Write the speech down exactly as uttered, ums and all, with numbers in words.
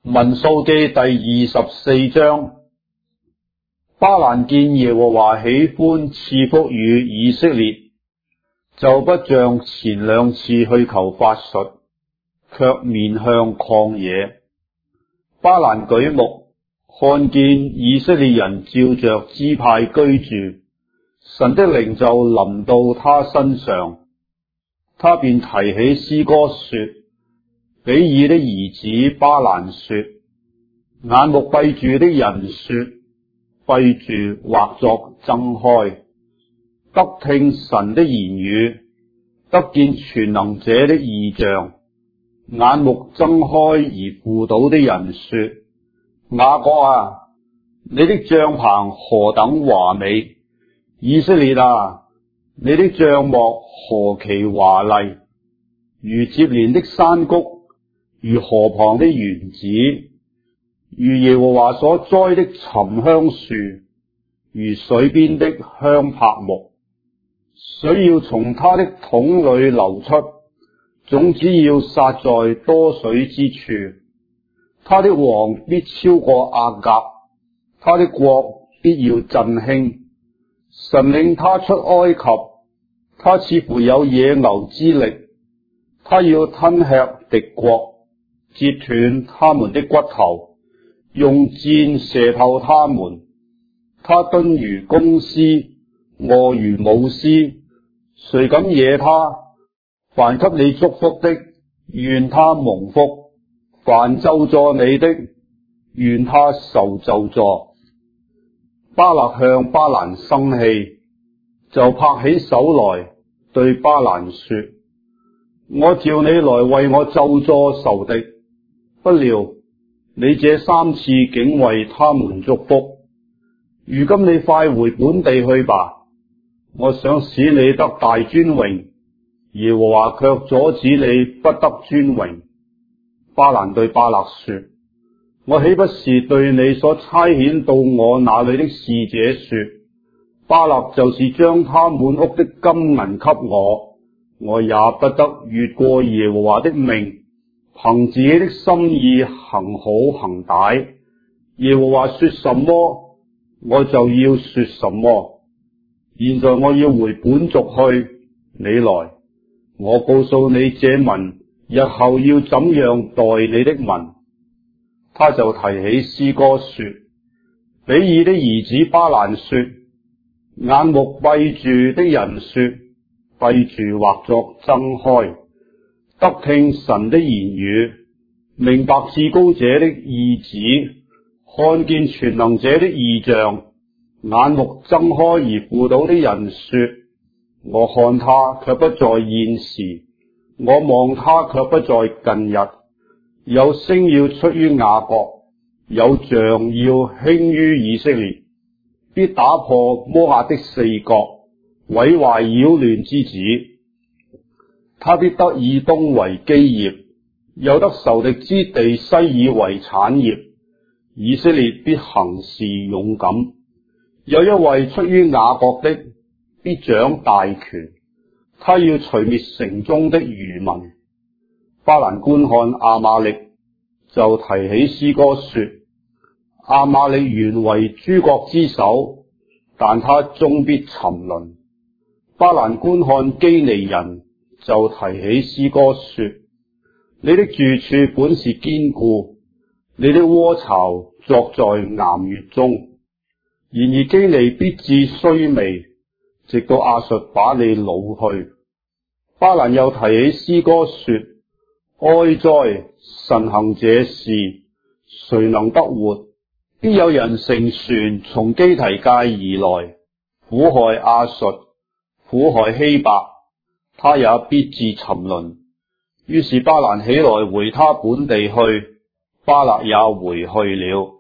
民數記第二十四章，巴蘭見耶和華喜歡賜福與以色列，就不像前兩次去求法術，卻面向曠野。巴蘭舉目看見以色列人照着支派居住，神的靈就臨到他身上，他便提起詩歌說：比爾的兒子巴蘭說，眼目閉住的人說，閉住或作睜開，得聽神的言語，得見全能者的異象。眼目睜開而扶倒的人說，雅各啊，你的帳棚何等華美！以色列啊，你的帳幕何其華麗！如接連的山谷，如河旁的園子，如耶和華所栽的沉香樹，如水邊的香柏木。水要從他的桶裏流出，種子要撒在多水之處。他的王必超過亞甲，他的國必要振興。神領他出埃及，他似乎有野牛之力。他要吞吃敵國，折斷他們的骨頭，用箭射透他們。他蹲如公獅，臥如母獅，誰敢惹他？凡給你祝福的，願他蒙福；凡咒詛你的，願他受咒詛。巴勒向巴蘭生氣，就拍起手來對巴蘭說：我召你來為我咒詛仇敵，不料你這三次竟為他們祝福。如今你快回本地去吧，我想使你得大尊榮，耶和華卻阻止你不得尊榮。巴蘭對巴勒說：我豈不是對你所差遣到我那裏的使者說，巴勒就是將他滿屋的金銀給我，我也不得越過耶和華的命，憑自己的心意行好行歹。耶和華說什麼，我就要說什麼。現在我要回本族去，你來，我告訴你這民日後要怎樣待你的民。他就提起詩歌說：比爾的兒子巴蘭說，眼目閉住的人說，閉住或作睜開，得聽神的言語，明白至高者的意旨，看見全能者的異象。眼目睜開而扶倒的人說，我看他卻不在現時，我望他卻不在近日。有星要出於雅各，有像要興於以色列，必打破摩押的四角，毀壞擾亂之子。他必得以東為基業，又得仇敵之地西珥為產業。以色列必行事勇敢。有一位出於雅各的，必掌大權，他要除滅城中的餘民。巴蘭觀看亞瑪力，就提起詩歌說：亞瑪力原為諸國之首，但他終必沉淪。巴蘭觀看基尼人，就提起詩歌說：你的住處本是堅固，你的窩巢作在岩穴中。然而基尼必致衰微，直到亞述把你擄去。巴蘭又提起詩歌說：哀哉！神行這事，誰能得活？必有人乘船從基提界而來，苦害亞述，苦害希伯，他也必致沉淪。於是巴蘭起來回他本地去，巴勒也回去了。